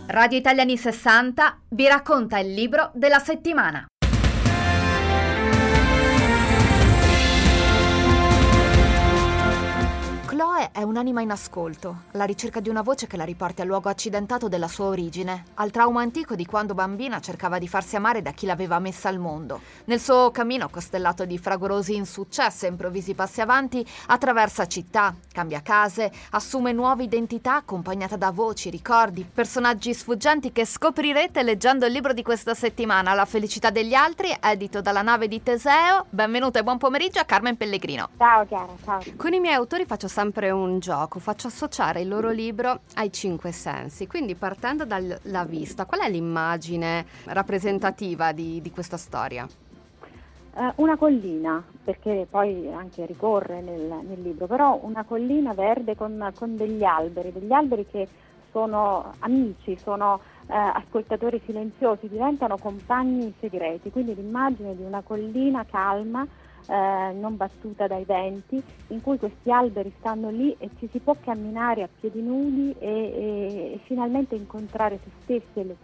Radio Italiani 60 vi racconta il libro della settimana. Chloe è un'anima in ascolto, alla ricerca di una voce che la riporti al luogo accidentato della sua origine, al trauma antico di quando bambina cercava di farsi amare da chi l'aveva messa al mondo. Nel suo cammino costellato di fragorosi insuccessi e improvvisi passi avanti, attraversa città, cambia case, assume nuove identità accompagnata da voci, ricordi, personaggi sfuggenti che scoprirete leggendo il libro di questa settimana, La felicità degli altri, edito dalla Nave di Teseo. Benvenuto e buon pomeriggio a Carmen Pellegrino. Ciao Chiara, ciao. Con i miei autori faccio sempre un gioco, faccio associare il loro libro ai 5 sensi, quindi partendo dalla vista, qual è l'immagine rappresentativa di questa storia? Una collina, perché poi anche ricorre nel libro, però una collina verde con degli alberi che sono amici, sono ascoltatori silenziosi, diventano compagni segreti, quindi l'immagine di una collina calma, non battuta dai venti, in cui questi alberi stanno lì e ci si può camminare a piedi nudi e finalmente incontrare se stessi e le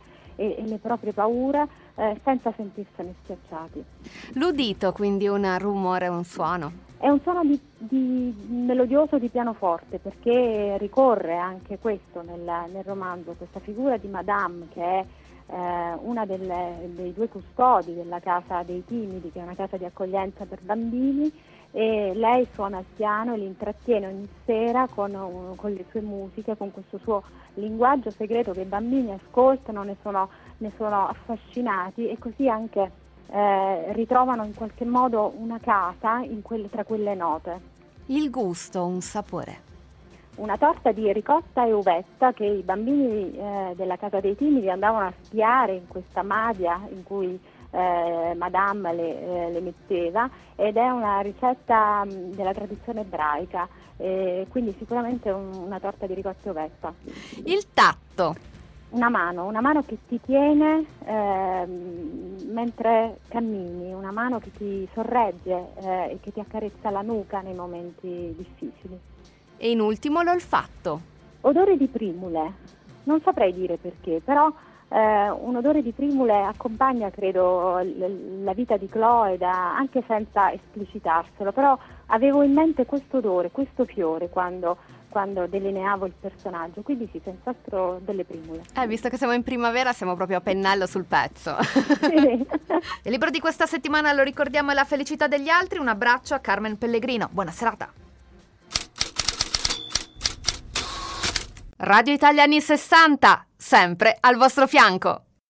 proprie paure senza sentirsene schiacciati. L'udito, quindi un rumore, un suono. È un suono di melodioso di pianoforte, perché ricorre anche questo nel romanzo, questa figura di Madame che è una dei due custodi della Casa dei Timidi, che è una casa di accoglienza per bambini, e lei suona il piano e li intrattiene ogni sera con le sue musiche, con questo suo linguaggio segreto che i bambini ascoltano, ne sono affascinati e così anche ritrovano in qualche modo una casa tra quelle note. Il gusto, un sapore. Una torta di ricotta e uvetta che i bambini della Casa dei Timidi andavano a spiare in questa madia in cui Madame le metteva, ed è una ricetta della tradizione ebraica, quindi sicuramente una torta di ricotta e uvetta. Il tatto. Una mano che ti tiene mentre cammini, una mano che ti sorregge e che ti accarezza la nuca nei momenti difficili. E in ultimo l'olfatto. Odore di primule, non saprei dire perché, però un odore di primule accompagna, credo, la vita di Chloe anche senza esplicitarselo, però avevo in mente questo odore, questo fiore quando delineavo il personaggio, quindi sì, senz'altro delle primule. Visto che siamo in primavera siamo proprio a pennello sul pezzo. Sì. Il libro di questa settimana, lo ricordiamo, è La felicità degli altri. Un abbraccio a Carmen Pellegrino, buona serata. Radio Italiani 60, sempre al vostro fianco.